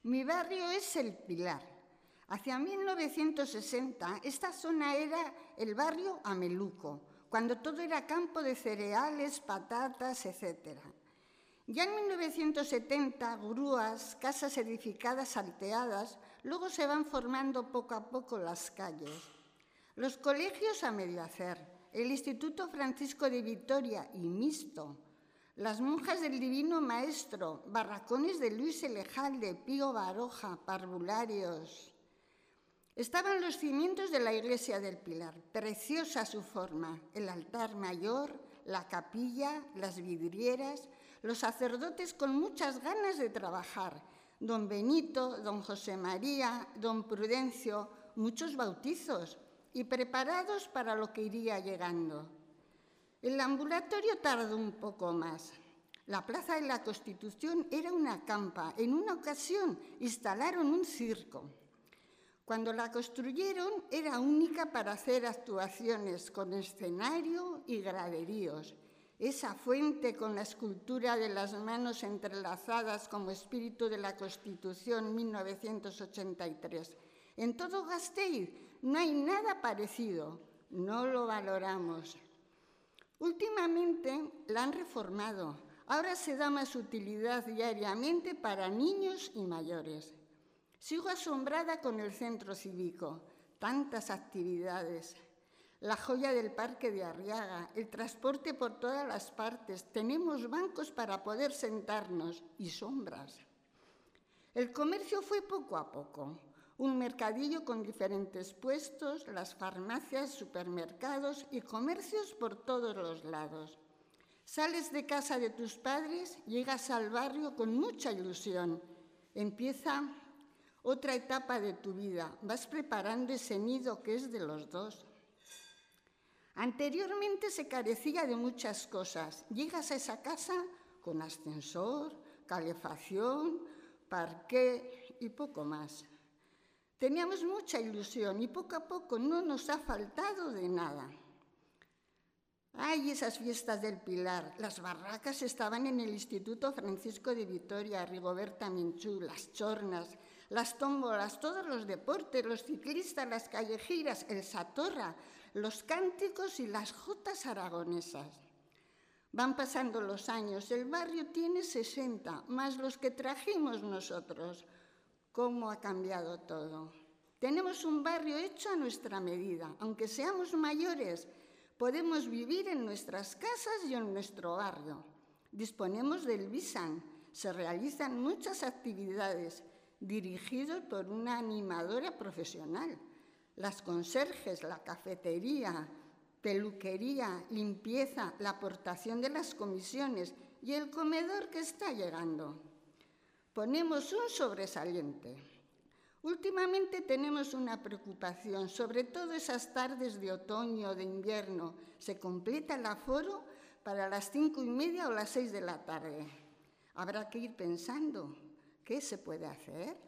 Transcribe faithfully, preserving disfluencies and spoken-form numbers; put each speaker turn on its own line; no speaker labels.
Mi barrio es El Pilar. Hacia mil novecientos sesenta, esta zona era el barrio Ameluco, cuando todo era campo de cereales, patatas, etcétera. Ya en mil novecientos setenta, grúas, casas edificadas salteadas, luego se van formando poco a poco las calles. Los colegios a medio hacer, el Instituto Francisco de Vitoria y mixto, las monjas del Divino Maestro, barracones de Luis Elejalde, Pío Baroja, parvularios. Estaban los cimientos de la iglesia del Pilar, preciosa su forma, el altar mayor, la capilla, las vidrieras, los sacerdotes con muchas ganas de trabajar, don Benito, don José María, don Prudencio, muchos bautizos y preparados para lo que iría llegando. El ambulatorio tardó un poco más. La Plaza de la Constitución era una campa. En una ocasión instalaron un circo. Cuando la construyeron era única para hacer actuaciones con escenario y graderíos. Esa fuente con la escultura de las manos entrelazadas como espíritu de la Constitución mil novecientos ochenta y tres. En todo Gasteiz no hay nada parecido, no lo valoramos. Últimamente la han reformado, ahora se da más utilidad diariamente para niños y mayores. Sigo asombrada con el centro cívico, tantas actividades. La joya del Parque de Arriaga, el transporte por todas las partes, tenemos bancos para poder sentarnos y sombras. El comercio fue poco a poco, un mercadillo con diferentes puestos, las farmacias, supermercados y comercios por todos los lados. Sales de casa de tus padres, llegas al barrio con mucha ilusión. Empieza otra etapa de tu vida, vas preparando ese nido que es de los dos. Anteriormente se carecía de muchas cosas. Llegas a esa casa con ascensor, calefacción, parqué y poco más. Teníamos mucha ilusión y poco a poco no nos ha faltado de nada. Ay, esas fiestas del Pilar. Las barracas estaban en el Instituto Francisco de Vitoria, Rigoberta Menchú, las chornas, las tómbolas, todos los deportes, los ciclistas, las callejeras, el Satorra, los cánticos y las jotas aragonesas. Van pasando los años, el barrio tiene sesenta, más los que trajimos nosotros. ¿Cómo ha cambiado todo? Tenemos un barrio hecho a nuestra medida. Aunque seamos mayores, podemos vivir en nuestras casas y en nuestro barrio. Disponemos del Visan. Se realizan muchas actividades dirigidas por una animadora profesional. Las conserjes, la cafetería, peluquería, limpieza, la aportación de las comisiones y el comedor que está llegando. Ponemos un sobresaliente. Últimamente tenemos una preocupación, sobre todo esas tardes de otoño o de invierno. Se completa el aforo para las cinco y media o las seis de la tarde. Habrá que ir pensando, ¿qué se puede hacer?